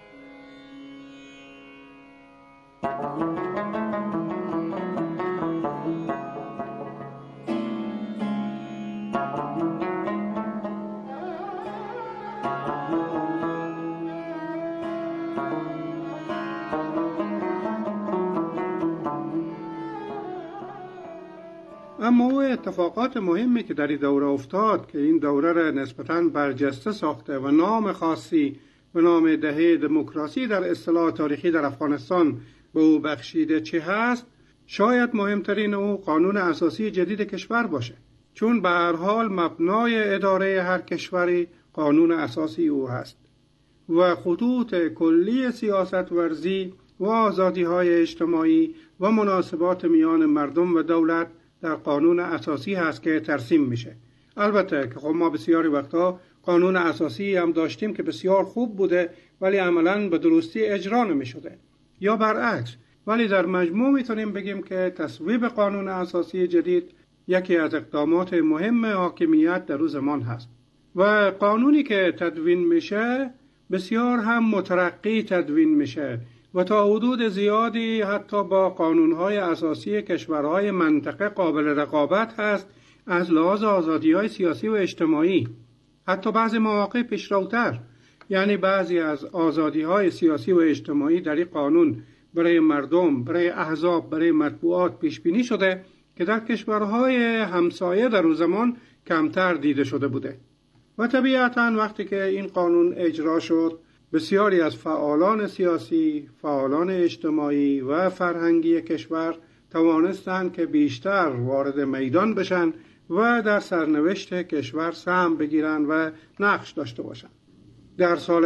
اما او اتفاقات مهمی که در این دوره افتاد که این دوره را نسبتاً برجسته ساخته و نام خاصی به نام دهه دموکراسی در اصطلاح تاریخی در افغانستان به او بخشیده چه هست، شاید مهمترین او قانون اساسی جدید کشور باشه، چون به هر حال مبنای اداره هر کشوری قانون اساسی او هست و خطوط کلی سیاست ورزی و آزادی‌های اجتماعی و مناسبات میان مردم و دولت در قانون اساسی هست که ترسیم میشه. البته که خب ما بسیاری وقتا قانون اساسی هم داشتیم که بسیار خوب بوده ولی عملاً به درستی اجرا نمیشده یا برعکس، ولی در مجموع میتونیم بگیم که تصویب قانون اساسی جدید یکی از اقدامات مهم حاکمیت در اون زمان هست و قانونی که تدوین میشه بسیار هم مترقی تدوین میشه و تا حدود زیادی حتی با قانونهای اساسی کشورهای منطقه قابل رقابت هست از لحاظ آزادی‌های سیاسی و اجتماعی، حتی بعضی مواقع پیشروتر. یعنی بعضی از آزادی‌های سیاسی و اجتماعی در این قانون برای مردم، برای احزاب، برای مطبوعات پیش بینی شده که در کشورهای همسایه در اون زمان کمتر دیده شده بوده. و طبیعتاً وقتی که این قانون اجرا شد بسیاری از فعالان سیاسی، فعالان اجتماعی و فرهنگی کشور توانستند که بیشتر وارد میدان بشن و در سرنوشت کشور سهم بگیرن و نقش داشته باشن. در سال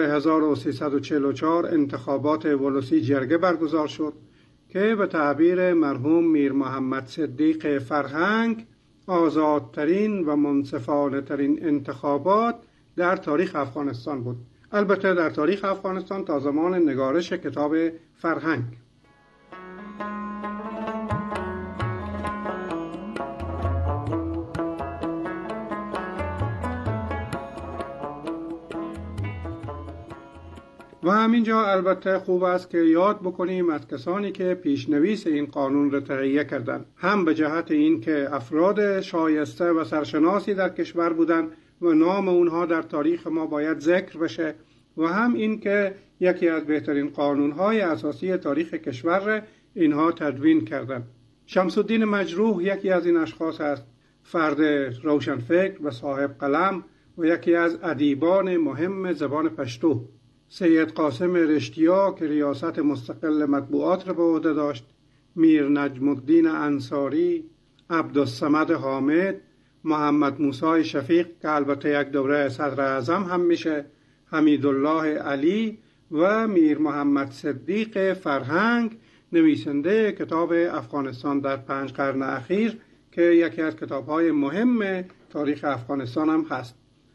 1344 انتخابات ولسی جرگه برگزار شد که به تعبیر مرحوم میر محمد صدیق فرهنگ آزادترین و منصفانه ترین انتخابات در تاریخ افغانستان بود. البته در تاریخ افغانستان تا زمان نگارش کتاب فرهنگ. و همینجا البته خوب است که یاد بکنیم از کسانی که پیشنویس این قانون را تهیه کردند، هم به جهت این که افراد شایسته و سرشناسی در کشور بودند و نام اونها در تاریخ ما باید ذکر بشه و هم این که یکی از بهترین قانونهای اساسی تاریخ کشور را اینها تدوین کردند. شمس الدین مجروح یکی از این اشخاص است، فرد روشنفکر و صاحب قلم و یکی از ادیبان مهم زبان پشتو. سید قاسم رشتیا که ریاست مستقل مطبوعات را به عهده داشت، میر نجم الدین انصاری، عبدالصمد حامد، محمد موسی شفیق که البته یک دوره صدر اعظم هم میشه، حمیدالله علی و میر محمد صدیق فرهنگ نویسنده کتاب افغانستان در 5 قرن اخیر که یکی از کتاب‌های مهم تاریخ افغانستان هم هست.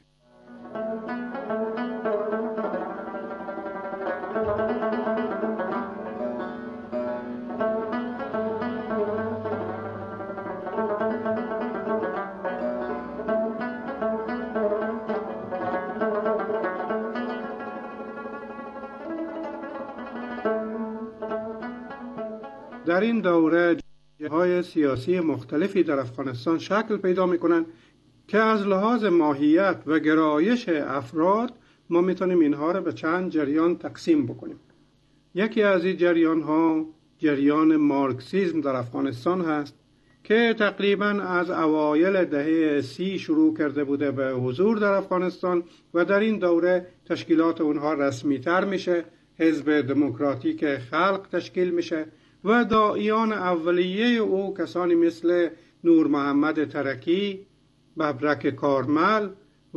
در این دوره جبهه‌های سیاسی مختلفی در افغانستان شکل پیدا می‌کنند که از لحاظ ماهیت و گرایش افراد ما میتونیم اینها رو به چند جریان تقسیم بکنیم. یکی از این جریان ها جریان مارکسیسم در افغانستان هست که تقریبا از اوایل دهه 30 شروع کرده بوده به حضور در افغانستان و در این دوره تشکیلات اونها رسمی تر میشه، حزب دموکراتیک خلق تشکیل میشه و داعیان اولیه او کسانی مثل نور محمد ترکی، ببرک کارمل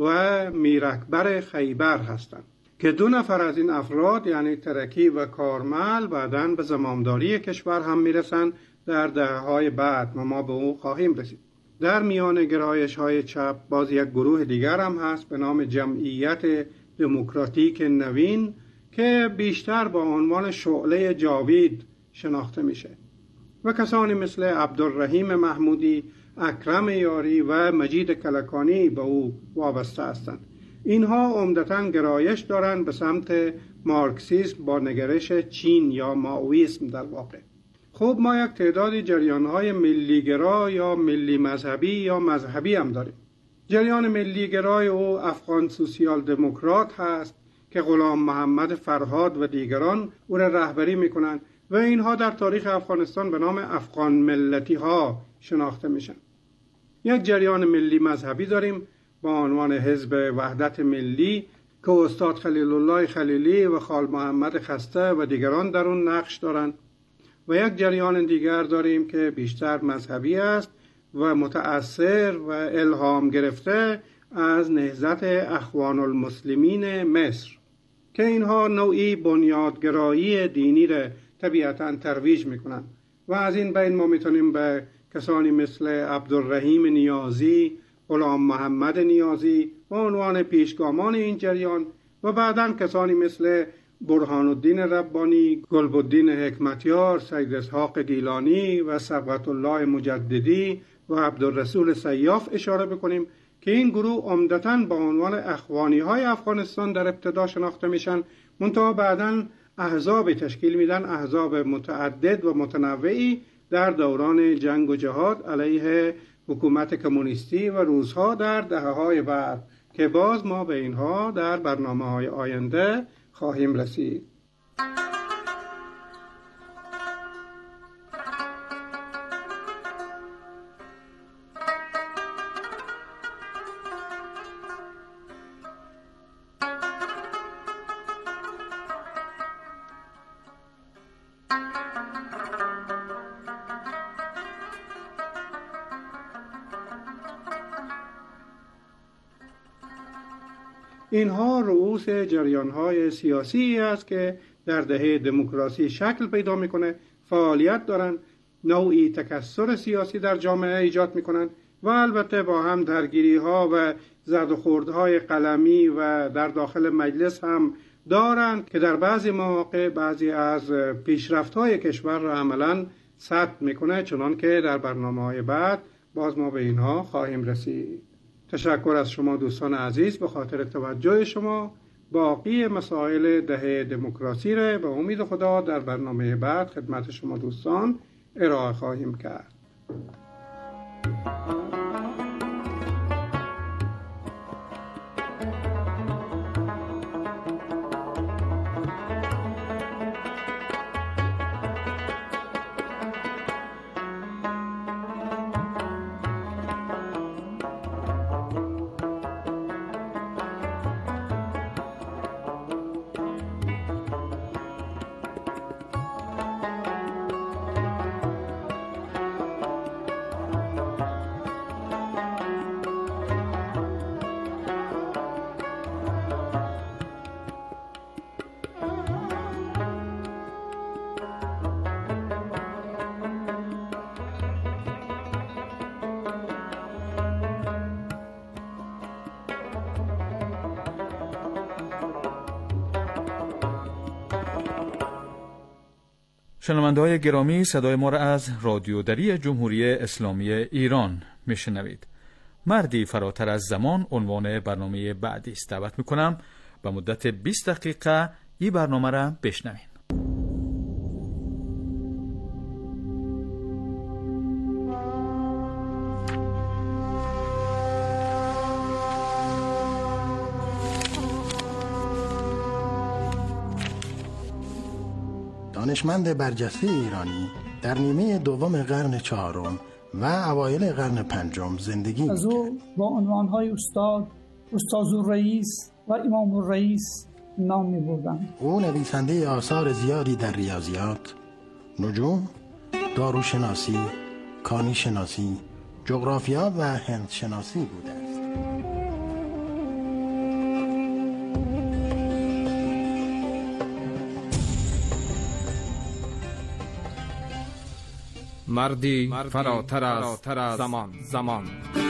و میر اکبر خیبر هستند که 2 نفر از این افراد یعنی ترکی و کارمل بعداً به زمامداری کشور هم میرسن در دهه‌های بعد و ما به او خواهیم رسید. در میان گرایش‌های چپ باز یک گروه دیگر هم هست به نام جمعیت دموکراتیک نوین که بیشتر با عنوان شعله جاوید شناخته میشه و کسانی مثل عبدالرحیم محمودی، اکرم یاری و مجید کلکانی به او وابسته هستند. اینها عمدتاً گرایش دارند به سمت مارکسیسم با نگرش چین یا مائویسم در واقع. خب ما یک تعدادی جریان‌های ملیگرا یا ملی مذهبی یا مذهبی هم داریم. جریان ملیگرای او افغان سوسیال دموکرات هست که غلام محمد فرهاد و دیگران او را رهبری میکنند و اینها در تاریخ افغانستان به نام افغان ملتی ها شناخته میشن. یک جریان ملی مذهبی داریم با عنوان حزب وحدت ملی که استاد خلیل الله خلیلی و خال محمد خسته و دیگران در اون نقش دارند و یک جریان دیگر داریم که بیشتر مذهبی است و متأثر و الهام گرفته از نهضت اخوان المسلمین مصر که اینها نوعی بنیادگرایی دینی را طبیعتاً ترویج میکنند و از این بین ما میتونیم به کسانی مثل عبدالرحیم نیازی، غلام محمد نیازی و عنوان پیشگامان این جریان و بعداً کسانی مثل برهان الدین ربانی، گلبالدین حکمتیار، سید اسحاق گیلانی و صبغت الله مجددی و عبدالرسول سیاف اشاره بکنیم که این گروه عمدتاً با عنوان اخوانی های افغانستان در ابتدا شناخته میشن، منتها بعداً احزاب تشکیل میدن، احزاب متعدد و متنوعی در دوران جنگ و جهاد علیه حکومت کمونیستی و روس‌ها در دهه‌های بعد که باز ما به اینها در برنامه‌های آینده خواهیم رسید. اینها رؤوس جریان‌های سیاسی است که در دهه دموکراسی شکل پیدا میکنه، فعالیت دارن، نوعی تکثر سیاسی در جامعه ایجاد میکنن و البته با هم درگیری‌ها و زد و خوردهای قلمی و در داخل مجلس هم دارند که در بعضی مواقع بعضی از پیشرفت‌های کشور را عملاً سد میکنه، چنان که در برنامه‌های بعد باز ما به اینها خواهیم رسید. تشکر از شما دوستان عزیز به خاطر توجه شما. باقی مسائل دهه دموکراسی را به امید خدا در برنامه بعد خدمت شما دوستان ارائه خواهیم کرد. شنونده‌های گرامی، صدای ما را از رادیو دری جمهوری اسلامی ایران میشنوید. مردی فراتر از زمان عنوان برنامه بعدی است. دعوت میکنم به مدت 20 دقیقه این برنامه را بشنوید. دانشمند برجسته ایرانی در نیمه دوم قرن چهارم و اوایل قرن پنجم زندگی می‌کرد. از او با عنوان‌های استاذالرئیس و امام الرئیس نام می‌بردند. او نویسنده آثار زیادی در ریاضیات، نجوم، داروشناسی، کانی شناسی، جغرافیا و هندشناسی بوده است. مردی فراتر از زمان.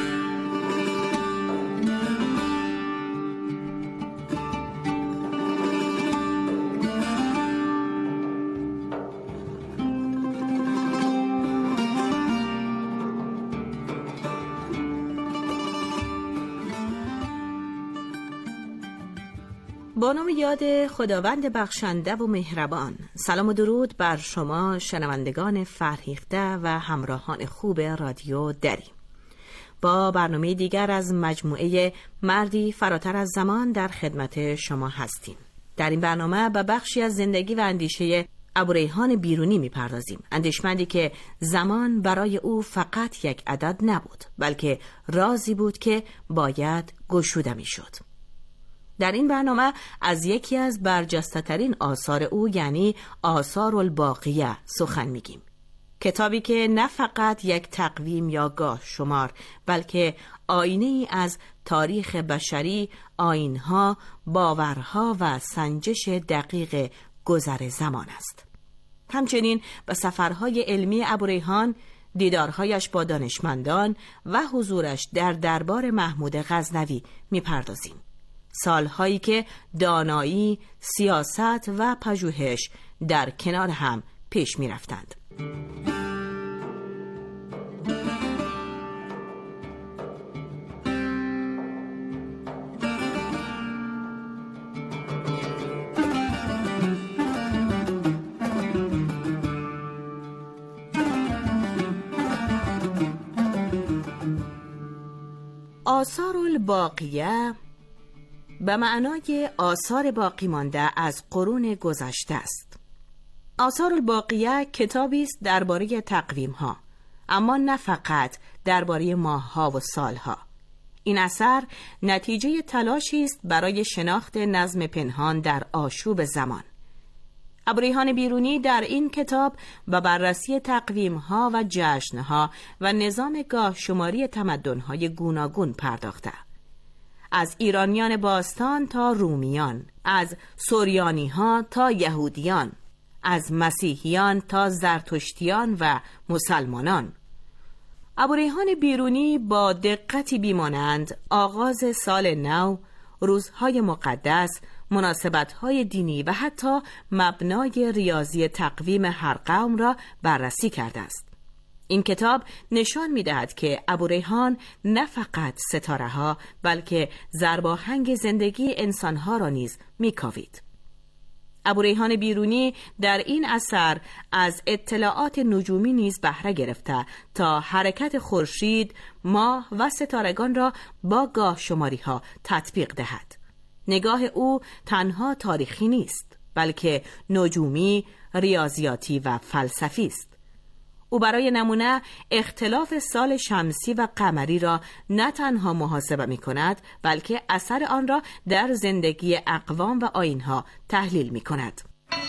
با نام یاد خداوند بخشنده و مهربان. سلام و درود بر شما شنوندگان فرهیخته و همراهان خوب رادیو دری. با برنامه دیگر از مجموعه مردی فراتر از زمان در خدمت شما هستیم. در این برنامه به بخشی از زندگی و اندیشه ابوریحان بیرونی میپردازیم. اندیشمندی که زمان برای او فقط یک عدد نبود، بلکه رازی بود که باید گشوده میشد. در این برنامه از یکی از برجسته‌ترین آثار او یعنی آثار الباقیه سخن میگیم. کتابی که نه فقط یک تقویم یا گاه شمار، بلکه آینه ای از تاریخ بشری، آیین‌ها، باورها و سنجش دقیق گذر زمان است. همچنین به سفرهای علمی ابوریحان، دیدارهایش با دانشمندان و حضورش در دربار محمود غزنوی میپردازیم. سالهایی که دانایی، سیاست و پژوهش در کنار هم پیش می رفتند. آثار الباقیه به معنای آثار باقی مانده از قرون گذشته است. آثار الباقیه کتابی است درباره تقویم‌ها، اما نه فقط درباره ماه‌ها و سال‌ها. این اثر نتیجه تلاشی است برای شناخت نظم پنهان در آشوب زمان. ابوریحان بیرونی در این کتاب به بررسی تقویم‌ها و جشن‌ها و نظام گاه شماری تمدن‌های گوناگون پرداخته. از ایرانیان باستان تا رومیان، از سوریانی ها تا یهودیان، از مسیحیان تا زرتشتیان و مسلمانان. ابوریحان بیرونی با دقتی بیمانند آغاز سال نو، روزهای مقدس، مناسبت‌های دینی و حتی مبنای ریاضی تقویم هر قوم را بررسی کرده است. این کتاب نشان می‌دهد که ابوریحان نه فقط ستاره‌ها بلکه ضرباهنگ زندگی انسان‌ها را نیز می‌کاوید. ابوریحان بیرونی در این اثر از اطلاعات نجومی نیز بهره گرفته تا حرکت خورشید، ماه و ستارگان را با گاه شماری‌ها تطبیق دهد. نگاه او تنها تاریخی نیست، بلکه نجومی، ریاضیاتی و فلسفی است. او برای نمونه اختلاف سال شمسی و قمری را نه تنها محاسبه می کند، بلکه اثر آن را در زندگی اقوام و آیین‌ها تحلیل می کند.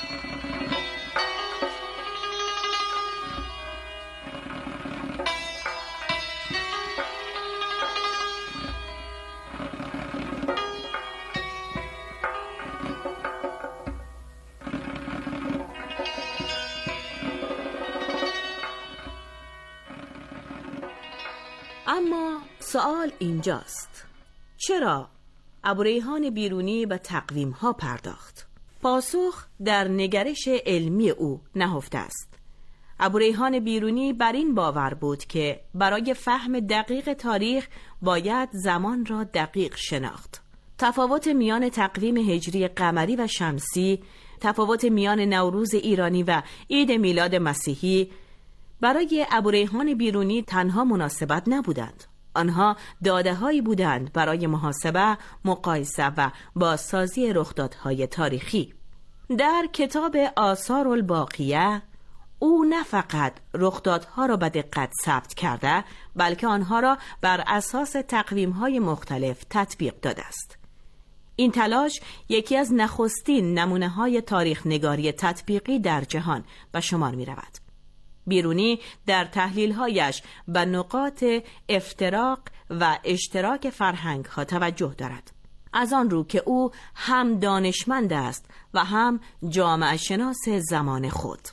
اما سوال اینجاست: چرا ابوریحان بیرونی به تقویم‌ها پرداخت؟ پاسخ در نگرش علمی او نهفته است. ابوریحان بیرونی بر این باور بود که برای فهم دقیق تاریخ باید زمان را دقیق شناخت. تفاوت میان تقویم هجری قمری و شمسی، تفاوت میان نوروز ایرانی و عید میلاد مسیحی برای ابوریحان بیرونی تنها مناسبت نبودند. آنها داده‌هایی بودند برای محاسبه، مقایسه و بازسازی رخدادهای تاریخی. در کتاب آثار الباقیه او نه فقط رخدادها را به دقت ثبت کرده، بلکه آنها را بر اساس تقویم‌های مختلف تطبیق داده است. این تلاش یکی از نخستین نمونه‌های تاریخ نگاری تطبیقی در جهان به شمار می‌رود. بیرونی در تحلیل‌هایش به نقاط افتراق و اشتراک فرهنگ‌ها توجه دارد، از آن رو که او هم دانشمند است و هم جامعه شناس زمان خود.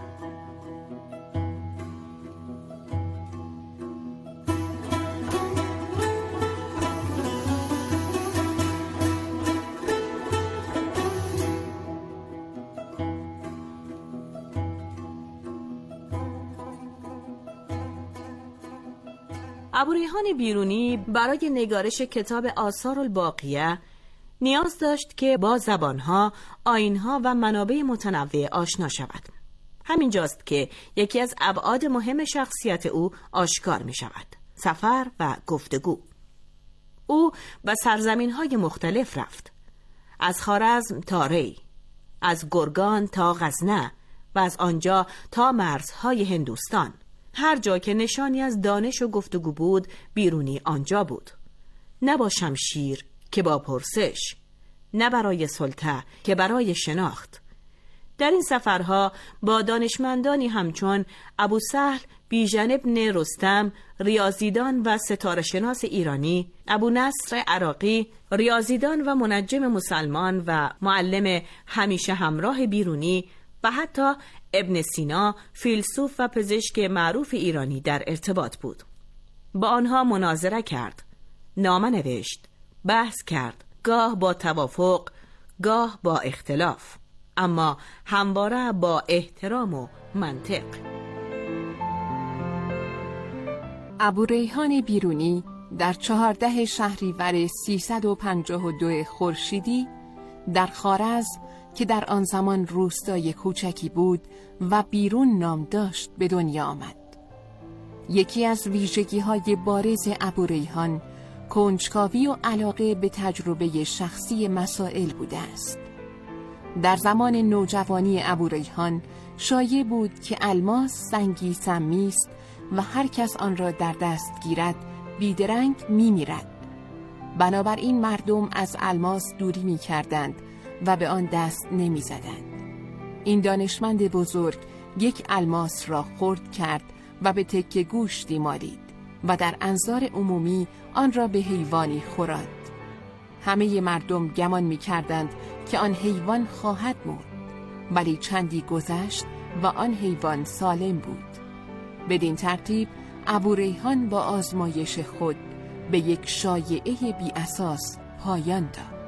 ابوریحان بیرونی برای نگارش کتاب آثار الباقیه نیاز داشت که با زبانها، آیینها و منابع متنوع آشنا شود. همینجاست که یکی از ابعاد مهم شخصیت او آشکار می شود: سفر و گفتگو. او به سرزمین‌های مختلف رفت، از خوارزم تا ری، از گرگان تا غزنه و از آنجا تا مرزهای هندوستان. هر جا که نشانی از دانش و گفتگو بود، بیرونی آنجا بود. نه با شمشیر که با پرسش، نه برای سلطه که برای شناخت. در این سفرها با دانشمندانی همچون ابوسهل بیژن ابن رستم، ریاضیدان و ستاره شناس ایرانی، ابو نصر عراقی، ریاضیدان و منجم مسلمان و معلم همیشه همراه بیرونی، و حتی ابن سینا، فیلسوف و پزشک معروف ایرانی در ارتباط بود. با آنها مناظره کرد، نامه نوشت، بحث کرد، گاه با توافق، گاه با اختلاف، اما همواره با احترام و منطق. ابوریحان بیرونی در 14 شهریور 352 خورشیدی در خوارزم که در آن زمان روستای کوچکی بود و بیرون نام داشت به دنیا آمد. یکی از ویژگی‌های بارز ابوریحان کنجکاوی و علاقه به تجربه شخصی مسائل بوده است. در زمان نوجوانی ابوریحان شایع بود که الماس سنگی سمی است و هر کس آن را در دست گیرد بیدرنگ می‌میرد. بنابراین مردم از الماس دوری می‌کردند و به آن دست نمی‌زدند. این دانشمند بزرگ یک الماس را خرد کرد و به تکه گوشتی مالید و در انظار عمومی آن را به حیوانی خورد. همه مردم گمان می‌کردند که آن حیوان خواهد مرد، ولی چندی گذشت و آن حیوان سالم بود. بدین ترتیب ابوریحان با آزمایش خود به یک شایعه بی اساس پایان داد.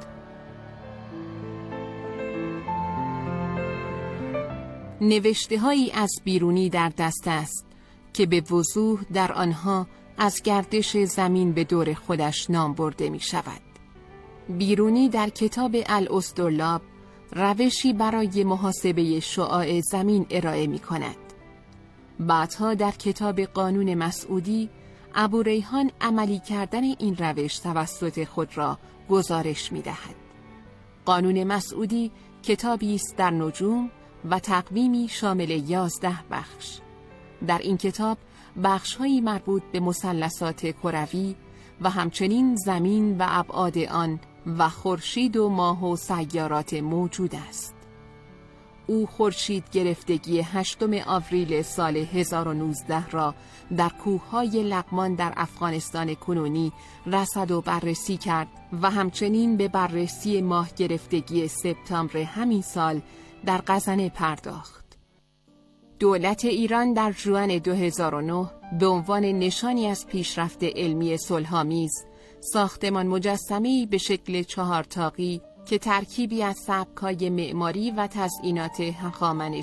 نوشته‌هایی از بیرونی در دست است که به وضوح در آنها از گردش زمین به دور خودش نام برده می شود. بیرونی در کتاب الاسطرلاب روشی برای محاسبه شعاع زمین ارائه می کند. بعدها در کتاب قانون مسعودی ابوریحان عملی کردن این روش توسط خود را گزارش می دهد. قانون مسعودی کتابی است در نجوم و تقویمی شامل 11 بخش. در این کتاب بخش‌هایی مربوط به مثلثات کروی و همچنین زمین و ابعاد آن و خورشید و ماه و سیارات موجود است. او خورشید گرفتگی 8 آوریل سال 1019 را در کوههای لغمان در افغانستان کنونی رصد و بررسی کرد و همچنین به بررسی ماه گرفتگی سپتامبر همین سال در غزنه پرداخت. دولت ایران در ژوئن 2009 به عنوان نشانی از پیشرفت علمی صلح‌آمیز ساختمان مجسمه‌ای به شکل 4 طاقی که ترکیبی از سبک‌های معماری و تزئینات هخامنشی